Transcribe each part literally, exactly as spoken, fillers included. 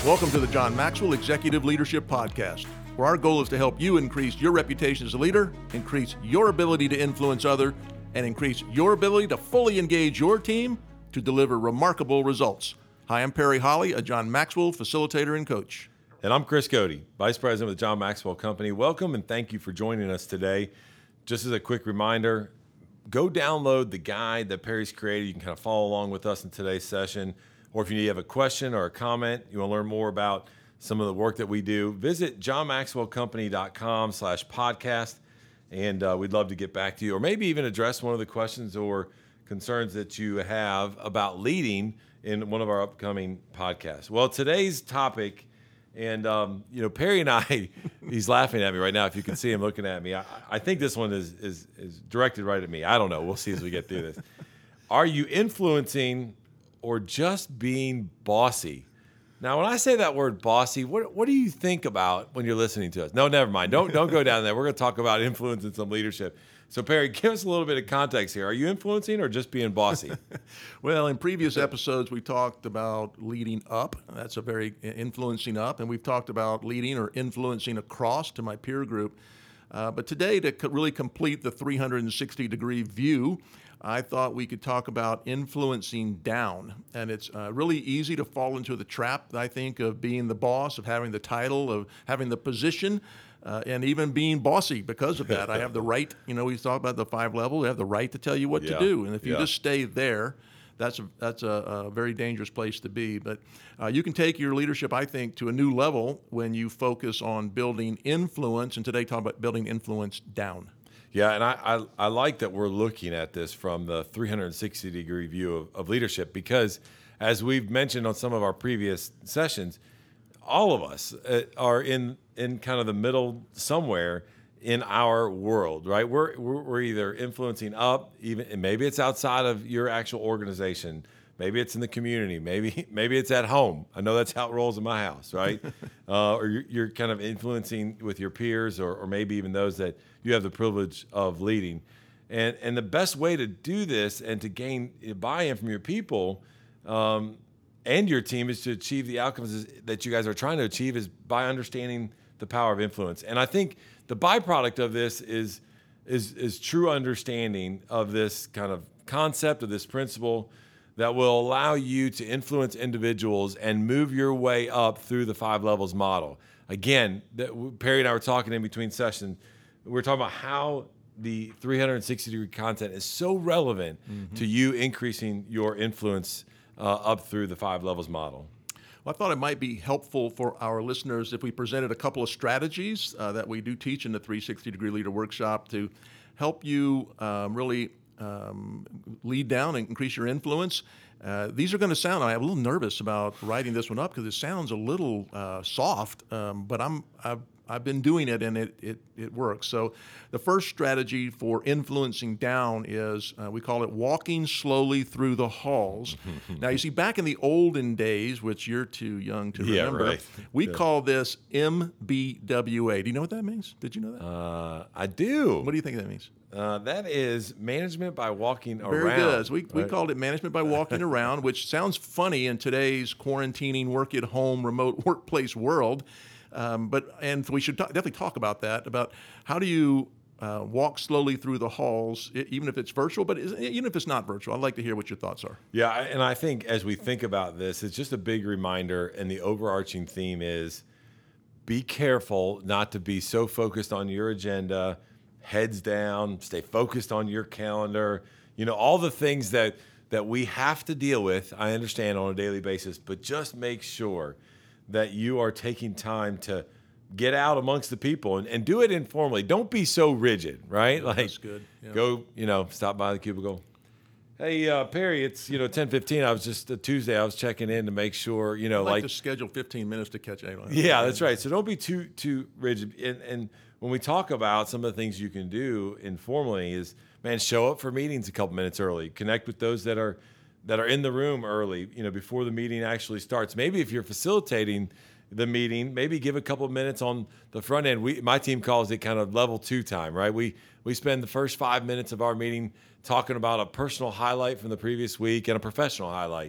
Welcome to the John Maxwell Executive Leadership Podcast, where our goal is to help you increase your reputation as a leader, increase your ability to influence others, and increase your ability to fully engage your team to deliver remarkable results. Hi, I'm Perry Holly, a John Maxwell facilitator and coach. And I'm Chris Cody, Vice President of the John Maxwell Company. Welcome and thank you for joining us today. Just as a quick reminder, go download the guide that Perry's created. You can kind of follow along with us in today's session. Or if you have a question or a comment, you want to learn more about some of the work that we do, visit johnmaxwellcompany.com slash podcast, and uh, we'd love to get back to you, or maybe even address one of the questions or concerns that you have about leading in one of our upcoming podcasts. Well, today's topic, and um, you know, Perry and I, he's laughing at me right now. If you can see him looking at me, I, I think this one is, is is directed right at me. I don't know. We'll see as we get through this. Are you influencing or just being bossy? Now, when I say that word bossy, what what do you think about when you're listening to us? No, never mind. Don't don't go down there. We're going to talk about influence and some leadership. So, Perry, give us a little bit of context here. Are you influencing or just being bossy? Well, in previous episodes, we talked about leading up. That's a very influencing up. And we've talked about leading or influencing across to my peer group. Uh, but today, to co- really complete the three hundred sixty degree view, I thought we could talk about influencing down. And it's uh, really easy to fall into the trap, I think, of being the boss, of having the title, of having the position, uh, and even being bossy because of that. I have the right, you know, we talk about the five levels, I have the right to tell you what Yeah. to do. And if you Yeah. just stay there, that's a, that's a, a very dangerous place to be. But uh, you can take your leadership, I think, to a new level when you focus on building influence. And today, talk about building influence down. Yeah, and I, I, I like that we're looking at this from the three hundred sixty degree view of, of leadership, because as we've mentioned on some of our previous sessions, all of us uh, are in, in kind of the middle somewhere in our world, right? We're, we're, we're either influencing up, even and maybe it's outside of your actual organization. Maybe it's in the community. Maybe maybe it's at home. I know that's how it rolls in my house, right? uh, or you're, you're kind of influencing with your peers, or, or maybe even those that you have the privilege of leading. And and the best way to do this and to gain buy-in from your people um, and your team is to achieve the outcomes that you guys are trying to achieve is by understanding the power of influence. And I think the byproduct of this is is is true understanding of this kind of concept, of this principle, that will allow you to influence individuals and move your way up through the five levels model. Again, that, Perry and I were talking in between sessions. We're talking about how the three hundred sixty degree content is so relevant mm-hmm. to you increasing your influence uh, up through the five levels model. Well, I thought it might be helpful for our listeners if we presented a couple of strategies uh, that we do teach in the three sixty degree Leader Workshop to help you um, really Um, lead down and increase your influence. Uh, these are going to sound, I'm a little nervous about writing this one up because it sounds a little uh, soft, um, but I'm, I've, I've been doing it and it, it, it works. So the first strategy for influencing down is, uh, we call it walking slowly through the halls. Now, you see, back in the olden days, which you're too young to Yeah, remember, right. we Yeah. call this M B W A. Do you know what that means? Did you know that? Uh, I do. What do you think that means? Uh, that is management by walking Very around. good. So we, we right? called it management by walking around, which sounds funny in today's quarantining, work at home, remote workplace world. Um, but and we should talk, definitely talk about that, about how do you uh, walk slowly through the halls, even if it's virtual, but even if it's not virtual. I'd like to hear what your thoughts are. Yeah, and I think as we think about this, it's just a big reminder, and the overarching theme is be careful not to be so focused on your agenda, heads down, stay focused on your calendar, you know, all the things that, that we have to deal with, I understand, on a daily basis, but just make sure that you are taking time to get out amongst the people and, and do it informally. Don't be so rigid, right? Yeah, like, that's good. Yeah. Go, you know, stop by the cubicle. Hey, uh, Perry, it's, you know, ten fifteen. I was just, uh, Tuesday, I was checking in to make sure, you know, I'd like, like. to schedule fifteen minutes to catch anyone. Yeah, that's right. So don't be too too rigid. And, and when we talk about some of the things you can do informally is, man, show up for meetings a couple minutes early. Connect with those that are that are in the room early, you know, before the meeting actually starts. Maybe if you're facilitating the meeting, maybe give a couple of minutes on the front end. We, my team calls it kind of level two time, right? We we spend the first five minutes of our meeting talking about a personal highlight from the previous week and a professional highlight.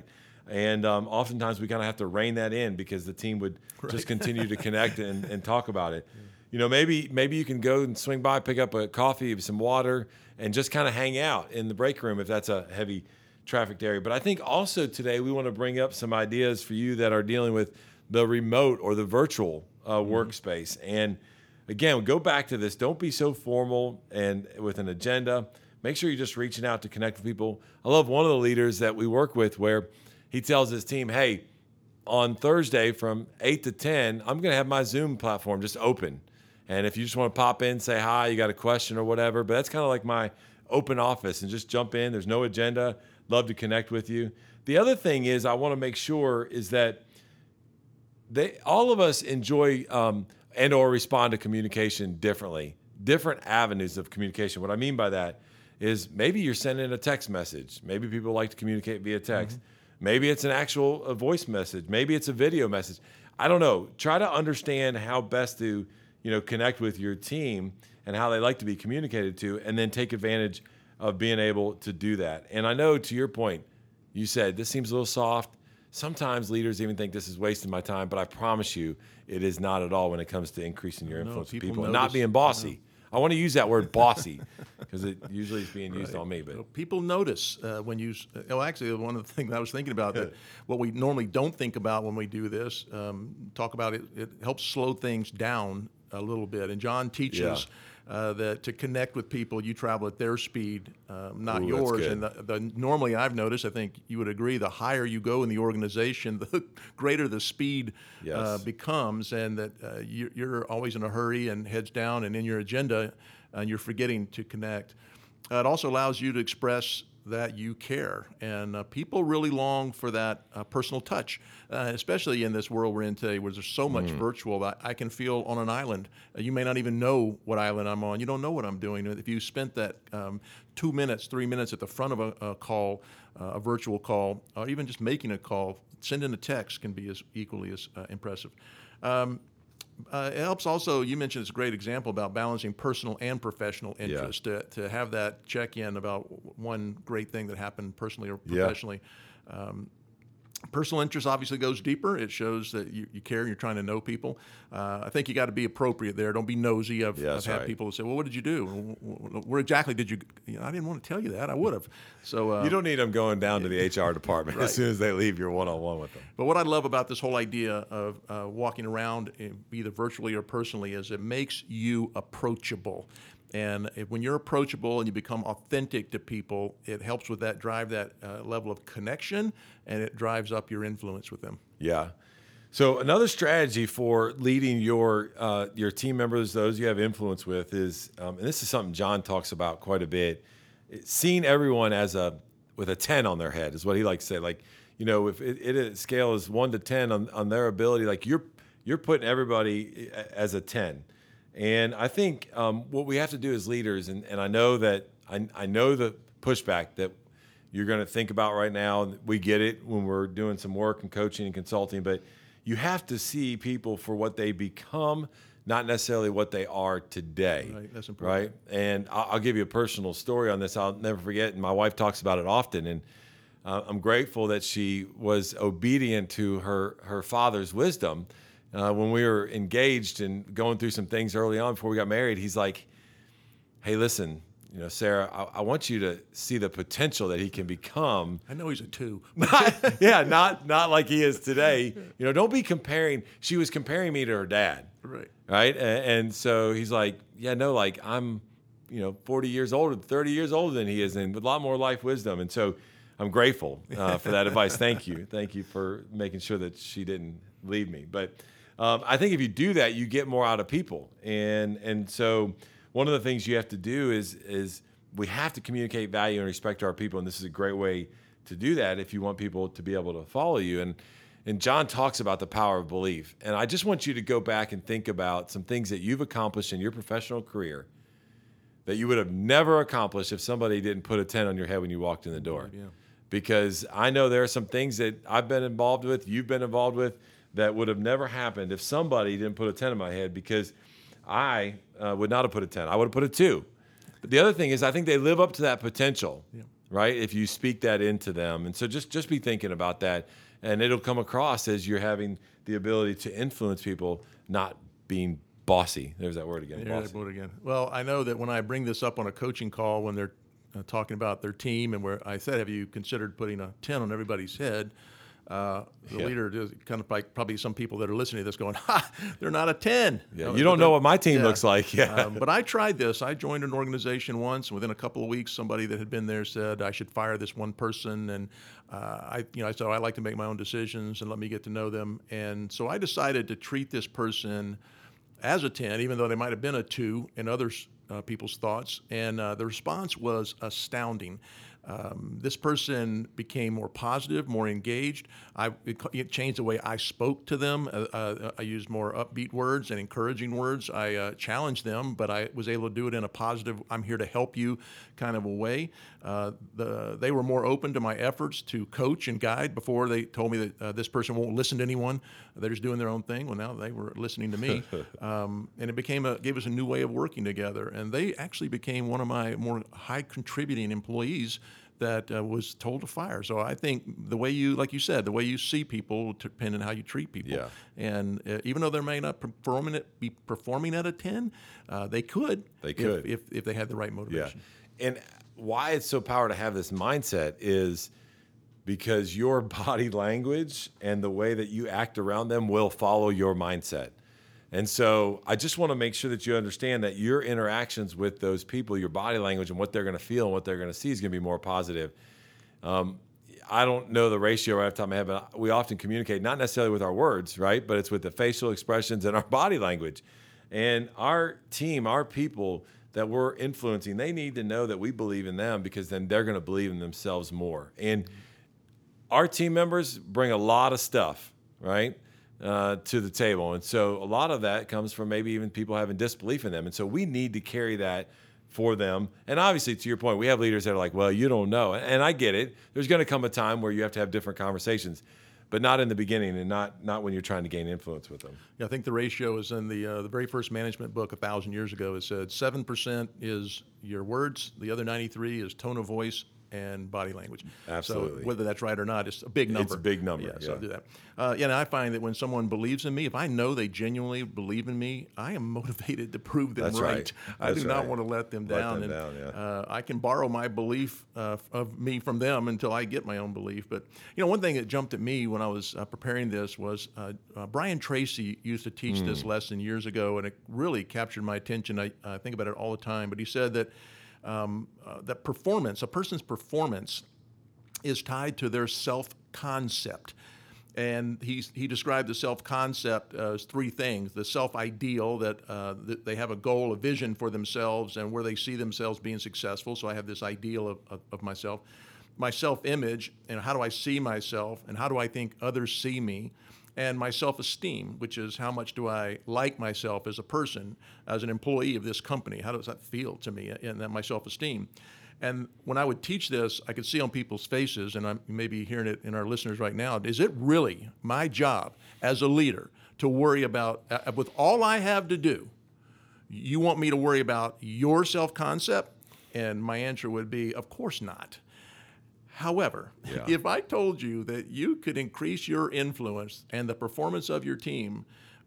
And um, oftentimes we kind of have to rein that in because the team would Right. just continue to connect and, and talk about it. Yeah. You know, maybe maybe you can go and swing by, pick up a coffee, some water, and just kind of hang out in the break room if that's a heavy trafficked area. But I think also today we want to bring up some ideas for you that are dealing with the remote or the virtual uh, mm-hmm. workspace. And again, go back to this. Don't be so formal and with an agenda. Make sure you're just reaching out to connect with people. I love one of the leaders that we work with where he tells his team, hey, on Thursday from eight to ten, I'm going to have my Zoom platform just open. And if you just want to pop in, say hi, you got a question or whatever, but that's kind of like my open office and just jump in. There's no agenda. Love to connect with you. The other thing is I want to make sure is that they all of us enjoy um, and or respond to communication differently, different avenues of communication. What I mean by that is maybe you're sending a text message. Maybe people like to communicate via text. Mm-hmm. Maybe it's an actual a voice message. Maybe it's a video message. I don't know. Try to understand how best to, you know, connect with your team and how they like to be communicated to, and then take advantage of being able to do that. And I know to your point, you said this seems a little soft. Sometimes leaders even think this is wasting my time, but I promise you it is not at all when it comes to increasing your influence with people and not being bossy. I want to use that word bossy because it usually is being used right. on me. But well, people notice uh, when you, uh, oh, actually, one of the things I was thinking about that what we normally don't think about when we do this, um, talk about it, it helps slow things down a little bit. And John teaches yeah. uh, that to connect with people, you travel at their speed, um, not Ooh, yours. And the, the normally I've noticed, I think you would agree, the higher you go in the organization, the greater the speed yes. uh, becomes, and that uh, you, you're always in a hurry and heads down and in your agenda, and you're forgetting to connect. Uh, it also allows you to express that you care, and uh, people really long for that uh, personal touch, uh, especially in this world we're in today where there's so much mm. virtual. I, I can feel on an island. Uh, you may not even know what island I'm on. You don't know what I'm doing. If you spent that um, two minutes, three minutes at the front of a, a call, uh, a virtual call, or even just making a call, sending a text can be as equally as uh, impressive. Um, Uh, it helps also, you mentioned it's a great example about balancing personal and professional interest, yeah. to, to have that check-in about one great thing that happened personally or professionally. Yeah. Um, personal interest obviously goes deeper. It shows that you, you care and you're trying to know people. Uh, I think you got to be appropriate there. Don't be nosy. I've, yeah, I've had right. people say, well, what did you do? Where exactly did you, you know, I didn't want to tell you that. I would have. So uh, you don't need them going down to the H R department right. as soon as they leave your one-on-one with them. But what I love about this whole idea of uh, walking around, either virtually or personally, is it makes you approachable. And if, when you're approachable and you become authentic to people, it helps with that, drive that uh, level of connection, and it drives up your influence with them. Yeah. So another strategy for leading your uh, your team members, those you have influence with, is, um, and this is something John talks about quite a bit, seeing everyone as a with a ten on their head is what he likes to say. Like, you know, if it, it scale is one to ten on, on their ability, like you're you're putting everybody as a ten. And I think um, what we have to do as leaders, and, and I know that I, I know the pushback that you're going to think about right now. We get it when we're doing some work and coaching and consulting, but you have to see people for what they become, not necessarily what they are today. Right, that's important. Right? And I'll, I'll give you a personal story on this. I'll never forget, and my wife talks about it often. And uh, I'm grateful that she was obedient to her her father's wisdom. Uh, when we were engaged and going through some things early on before we got married, he's like, hey, listen, you know, Sarah, I, I want you to see the potential that he can become. I know he's a two. Not, yeah, not not like he is today. You know, don't be comparing. She was comparing me to her dad. Right. Right. And, and so he's like, yeah, no, like I'm, you know, forty years older, thirty years older than he is, and with a lot more life wisdom. And so I'm grateful uh, for that advice. Thank you. Thank you for making sure that she didn't leave me. But Um, I think if you do that, you get more out of people, and and so one of the things you have to do is is we have to communicate value and respect to our people, and this is a great way to do that if you want people to be able to follow you. And and John talks about the power of belief, and I just want you to go back and think about some things that you've accomplished in your professional career that you would have never accomplished if somebody didn't put a ten on your head when you walked in the door. Yeah. Because I know there are some things that I've been involved with, you've been involved with, that would have never happened if somebody didn't put a ten in my head, because I uh, would not have put a ten. I would have put a two. But the other thing is I think they live up to that potential, yeah. right? If you speak that into them. And so just, just be thinking about that. And it'll come across as you're having the ability to influence people, not being bossy. There's that word again. There Bossy. that word again. Well, I know that when I bring this up on a coaching call, when they're uh, talking about their team, and where I said, have you considered putting a ten on everybody's head? Uh, the Yeah. leader is kind of like probably some people that are listening to this going, ha, they're not a ten. Yeah, Uh, you don't but know they're- what my team yeah. looks like. Yeah. Um, but I tried this. I joined an organization once, and within a couple of weeks, somebody that had been there said I should fire this one person. And uh, I, you know, I said, oh, I like to make my own decisions and let me get to know them. And so I decided to treat this person as a ten, even though they might have been a two in other uh, people's thoughts. And uh, the response was astounding. Um, this person became more positive, more engaged. I, it, it changed the way I spoke to them. Uh, uh, I used more upbeat words and encouraging words. I uh, challenged them, but I was able to do it in a positive, I'm here to help you kind of a way. Uh, the, they were more open to my efforts to coach and guide. Before, they told me that uh, this person won't listen to anyone. They're just doing their own thing. Well, now they were listening to me. um, and it became a, gave us a new way of working together. And they actually became one of my more high contributing employees that uh, was told to fire. So I think the way you, like you said, the way you see people depends on how you treat people. Yeah. And uh, even though they may not performing it, be performing at a ten, uh, they could. They if- could. if, if they had the right Yeah. motivation. And why it's so powerful to have this mindset is because your body language and the way that you act around them will follow your mindset. And so I just want to make sure that you understand that your interactions with those people, your body language and what they're going to feel and what they're going to see is going to be more positive. Um, I don't know the ratio right off the top of my head, but we often communicate not necessarily with our words, right? But it's with the facial expressions and our body language. And our team, our people that we're influencing, they need to know that we believe in them, because then they're going to believe in themselves more. And our team members bring a lot of stuff, right, uh, to the table. And so a lot of that comes from maybe even people having disbelief in them. And so we need to carry that for them. And obviously, to your point, we have leaders that are like, well, you don't know. And I get it. There's going to come a time where you have to have different conversations, but not in the beginning, and not not when you're trying to gain influence with them. Yeah, I think the ratio is in the uh, the very first management book a thousand years ago. It said seven percent is your words, the other ninety-three is tone of voice and body language. Absolutely. So whether that's right or not, it's a big number. It's a big number, Yeah, so I'll yeah. do that. Uh, yeah, and I find that when someone believes in me, if I know they genuinely believe in me, I am motivated to prove them That's right. right. I That's do not right. want to let them Let down. them and down, yeah. uh, I can borrow my belief uh, of me from them until I get my own belief. But you know, one thing that jumped at me when I was uh, preparing this was uh, uh, Brian Tracy used to teach Hmm. this lesson years ago, and it really captured my attention. I, I think about it all the time. But he said that um, uh, that performance, a person's performance, is tied to their self-concept. And he's, he described the self-concept as three things: the self-ideal, that, uh, that they have a goal, a vision for themselves and where they see themselves being successful. So I have this ideal of, of, of myself. My self-image, and how do I see myself, and how do I think others see me? And my self-esteem, which is how much do I like myself as a person, as an employee of this company? How does that feel to me, and that my self-esteem? And when I would teach this, I could see on people's faces, and I'm maybe hearing it in our listeners right now, is it really my job as a leader to worry about, uh, with all I have to do, you want me to worry about your self-concept? And my answer would be, of course not. However, Yeah. if I told you that you could increase your influence and the performance of your team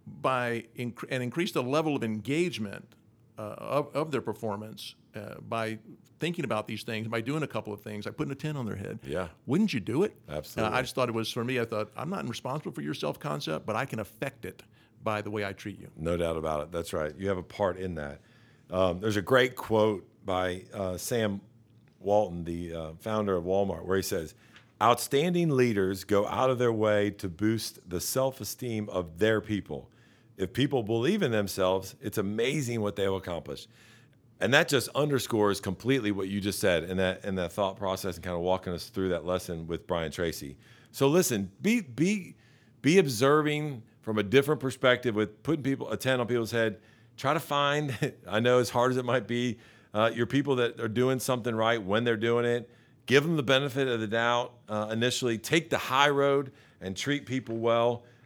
by inc- and increase the level of engagement uh, of, of their performance uh, by thinking about these things, by doing a couple of things, like putting a ten on their head, Yeah. wouldn't you do it? Absolutely. Uh, I just thought it was, for me, I thought, I'm not responsible for your self-concept, but I can affect it by the way I treat you. No doubt about it. That's right. You have a part in that. Um, there's a great quote by uh, Sam Walton, the uh, founder of Walmart, where he says, "Outstanding leaders go out of their way to boost the self-esteem of their people. If people believe in themselves, it's amazing what they will accomplish." And that just underscores completely what you just said in that in that thought process, and kind of walking us through that lesson with Brian Tracy. So listen, be be be observing from a different perspective, with putting people a ten on people's head. Try to find, I know as hard as it might be, uh, your people that are doing something right when they're doing it. Give them the benefit of the doubt uh, initially. Take the high road and treat people well.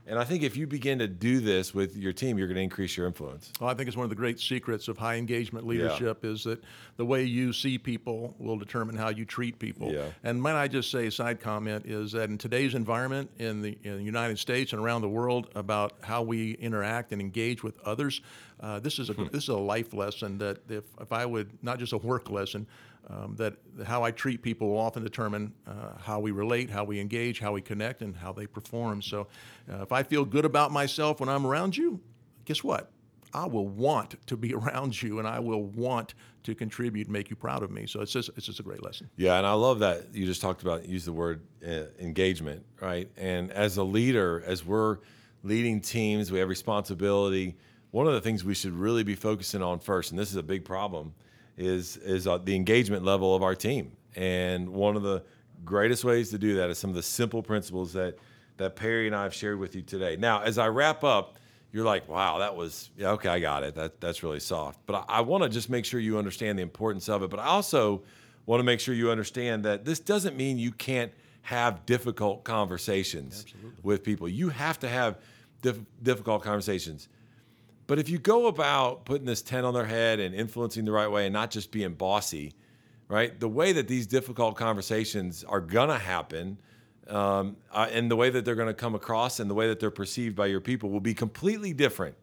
And I think if you begin to do this with your team, you're going to increase your influence. Well, I think it's one of the great secrets of high engagement leadership is that the way you see people will determine how you treat people. Yeah. And might I just say a side comment is that in today's environment in the, in the United States and around the world about how we interact and engage with others, uh, this is a Hmm. this is a life lesson that if, if I would, not just a work lesson, um, that how I treat people will often determine uh, how we relate, how we engage, how we connect, and how they perform. So uh, if I feel good about myself when I'm around you, guess what? I will want to be around you, and I will want to contribute and make you proud of me. So it's just it's just a great lesson. Yeah, and I love that you just talked about, use the word uh, engagement, right? And as a leader, as we're leading teams, we have responsibility. One of the things we should really be focusing on first, and this is a big problem, is is uh, the engagement level of our team. And one of the greatest ways to do that is some of the simple principles that that Perry and I have shared with you today. Now, as I wrap up, you're like, wow, that was, yeah, okay, I got it. That That's really soft. But I, I want to just make sure you understand the importance of it. But I also want to make sure you understand that this doesn't mean you can't have difficult conversations Absolutely. with people. You have to have dif- difficult conversations. But if you go about putting this tent on their head and influencing the right way and not just being bossy, right, the way that these difficult conversations are going to happen um, uh, and the way that they're going to come across and the way that they're perceived by your people will be completely different.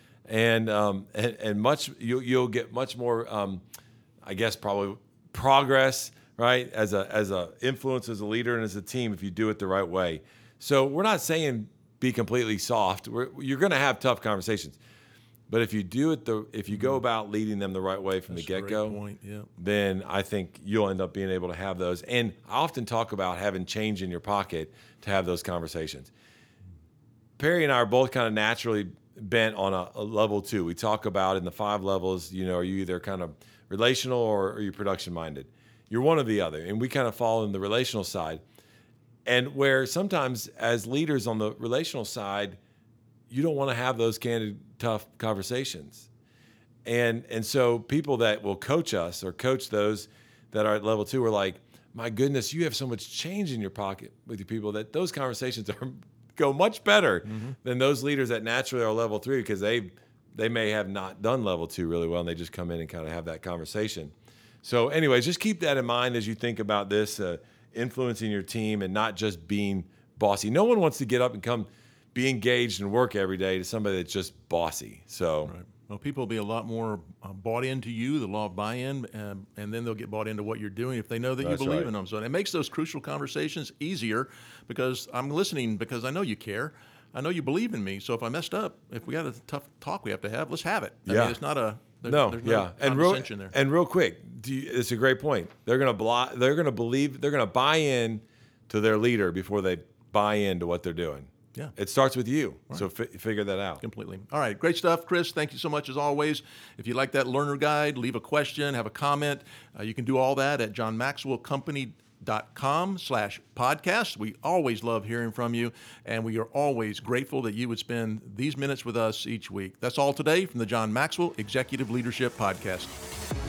And um, and, and much you'll, you'll get much more, um, I guess, probably progress, right, as a as a influence, as a leader, and as a team if you do it the right way. So we're not saying be completely soft. We're, you're going to have tough conversations. But if you do it, the if you go about leading them the right way from That's the a great get-go, point, yeah. then I think you'll end up being able to have those. And I often talk about having change in your pocket to have those conversations. Perry and I are both kind of naturally bent on a, a level two. We talk about in the five levels, you know, are you either kind of relational or are you production-minded? You're one or the other. And we kind of fall in the relational side. And where sometimes as leaders on the relational side, you don't want to have those candid, tough conversations. And and so people that will coach us or coach those that are at level two are like, my goodness, you have so much change in your pocket with your people that those conversations are go much better mm-hmm. than those leaders that naturally are level three because they they may have not done level two really well and they just come in and kind of have that conversation. So anyways, just keep that in mind as you think about this, uh, influencing your team and not just being bossy. No one wants to get up and come be engaged and work every day to somebody that's just bossy. So, right. Well, people will be a lot more uh, bought into you, the law of buy-in, um, and then they'll get bought into what you're doing if they know that That's you believe right. in them. So it makes those crucial conversations easier because I'm listening because I know you care. I know you believe in me. So if I messed up, if we got a tough talk we have to have, let's have it. I Yeah. mean, it's not a there, no, there's yeah, no and real condescension there. and real quick, do you, it's a great point. They're gonna blo- They're gonna believe. They're gonna buy in to their leader before they buy into what they're doing. Yeah. It starts with you. Right. So fi- figure that out. Completely. All right. Great stuff, Chris. Thank you so much as always. If you like that learner guide, leave a question, have a comment. Uh, you can do all that at john maxwell company dot com slash podcast. We always love hearing from you, and we are always grateful that you would spend these minutes with us each week. That's all today from the John Maxwell Executive Leadership Podcast.